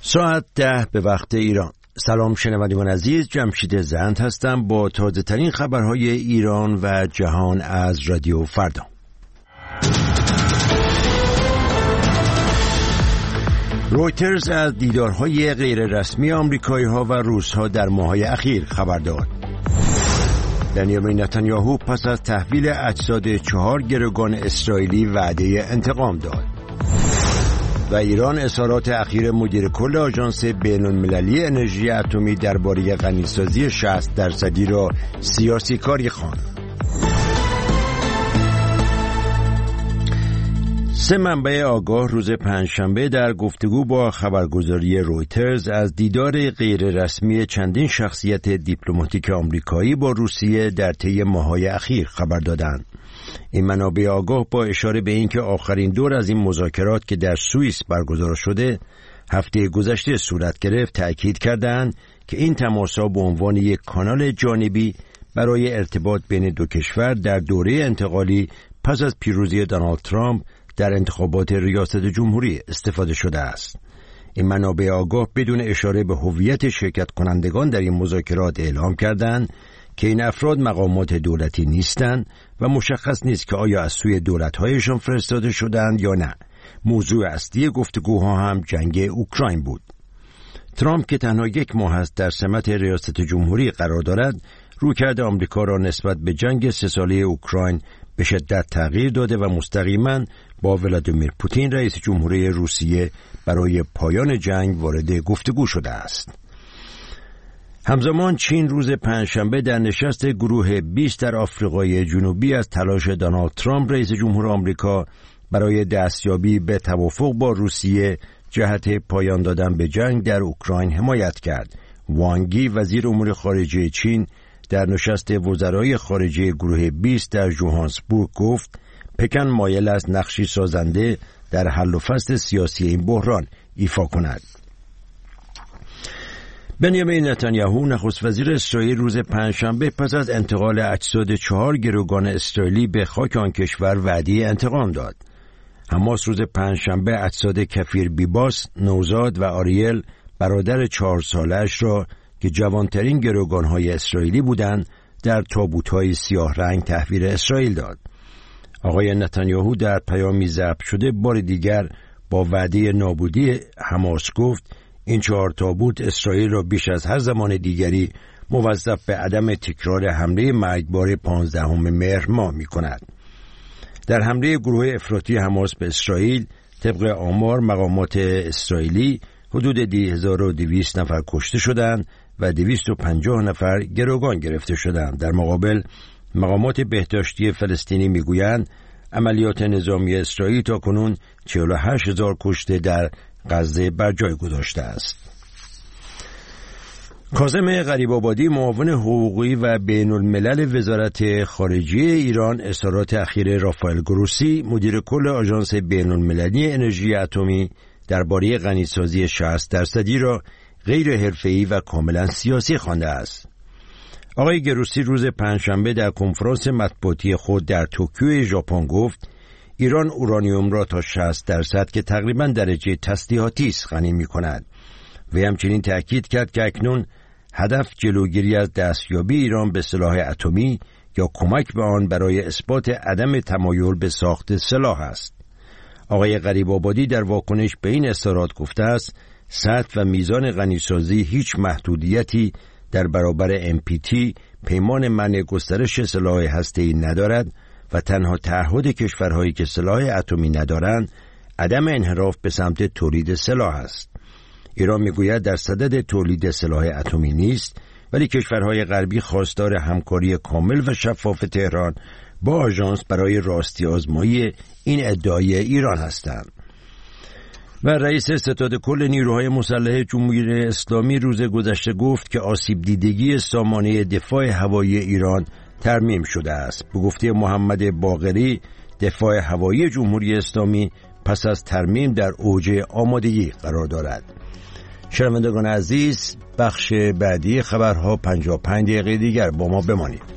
ساعت 10 به وقت ایران. سلام شنوندگان عزیز، جمشید زند هستم با تازه ترین خبرهای ایران و جهان از رادیو فردا. رویترز از دیدارهای غیررسمی آمریکایی‌ها و روس‌ها در ماه‌های اخیر خبر داد. بنیامین نتانیاهو پس از تحویل اجساد 4 گروگان اسرائیلی وعده انتقام داد. و ایران اظهارات اخیر مدیر کل آژانس بین‌المللی انرژی اتمی درباره غنیسازی 60% را سیاسی کاری خواند. 3 منبع آگاه روز پنجشنبه در گفتگو با خبرگزاری رویترز از دیدار غیررسمی چندین شخصیت دیپلماتیک آمریکایی با روسیه در طی ماه‌های اخیر خبر دادند. این منابع آگاه با اشاره به اینکه آخرین دور از این مذاکرات که در سوئیس برگزار شده هفته گذشته صورت گرفت تأکید کردند که این تماس‌ها به عنوان یک کانال جانبی برای ارتباط بین دو کشور در دوره انتقالی پس از پیروزی دونالد ترامپ در انتخابات ریاست جمهوری استفاده شده است. این منابع آگاه بدون اشاره به هویت شرکت کنندگان در این مذاکرات اعلام کردند که این افراد مقامات دولتی نیستند و مشخص نیست که آیا از سوی دولت‌هایشان فرستاده شدند یا نه. موضوع اصلی گفتگوها هم جنگ اوکراین بود. ترامپ که تنها 1 ماه است در سمت ریاست جمهوری قرار دارد، رویکرد آمریکا را نسبت به جنگ 3 ساله اوکراین به شدت تغییر داده و مستقیما با ولادیمیر پوتین رئیس جمهوری روسیه برای پایان جنگ وارد گفتگو شده است. همزمان چین روز پنجشنبه در نشست گروه 20 در آفریقای جنوبی از تلاش دونالد ترامپ رئیس جمهور آمریکا برای دستیابی به توافق با روسیه جهت پایان دادن به جنگ در اوکراین حمایت کرد. وانگی وزیر امور خارجه چین در نشست وزرای خارجه گروه 20 در ژوهانسبورگ گفت پکن مایل است نقشی سازنده در حل و فصل سیاسی این بحران ایفا کند. بنیامین نتانیاهو نخست وزیر اسرائیل روز پنجشنبه پس از انتقال اجساد 4 گروگان اسرائیلی به خاک آن کشور وعده انتقام داد. حماس روز پنجشنبه اجساد کفیر بیباس، نوزاد و آریل برادر 4 ساله‌اش را که جوانترین گروگان‌های اسرائیلی بودند در تابوت‌های سیاه رنگ تحویل اسرائیل داد. آقای نتانیاهو در پیامی ضبط شده بار دیگر با وعده نابودی حماس گفت این 4 تابوت اسرائیل را بیش از هر زمان دیگری موظف به عدم تکرار حمله مرگبار 15 مهر ماه می‌کند. در حمله گروه افراطی حماس به اسرائیل طبق آمار مقامات اسرائیلی حدود 1200 نفر کشته شدند و 250 نفر گروگان گرفته شدند. در مقابل مقامات بهداشتی فلسطینی میگویند عملیات نظامی اسرائیل تاکنون 48000 کشته در غزه بر جای گذاشته است. کاظم غریب‌آبادی معاون حقوقی و بین‌الملل وزارت خارجه ایران اظهارات اخیر رافائل گروسی مدیر کل آژانس بین‌المللی انرژی اتمی درباره غنیسازی 60% را غیر حرفه‌ای و کاملا سیاسی خوانده است. آقای گروسی روز پنجشنبه در کنفرانس مطبوعاتی خود در توکیو ژاپن گفت ایران اورانیوم را تا 60% که تقریباً درجه تسلیحاتی است غنی می‌کند. و همچنین تأکید کرد که اکنون هدف جلوگیری از دستیابی ایران به سلاح اتمی یا کمک به آن برای اثبات عدم تمایل به ساخت سلاح است. آقای غریب‌آبادی در واکنش به این اظهارات گفته است سطح و میزان غنیسازی هیچ محدودیتی در برابر NPT پیمان منع گسترش سلاح هسته‌ای ندارد و تنها تعهد کشورهایی که سلاح اتمی ندارند عدم انحراف به سمت تولید سلاح است. ایران میگوید در صدد تولید سلاح اتمی نیست، ولی کشورهای غربی خواستار همکاری کامل و شفاف تهران با آژانس برای راستی آزمایی این ادعای ایران هستند. و رئیس ستاد کل نیروهای مسلح جمهوری اسلامی روز گذشته گفت که آسیب دیدگی سامانه دفاع هوایی ایران ترمیم شده است. به گفته محمد باقری دفاع هوایی جمهوری اسلامی پس از ترمیم در اوج آمادگی قرار دارد. شنوندگان عزیز، بخش بعدی خبرها 55 دقیقه دیگر با ما بمانید.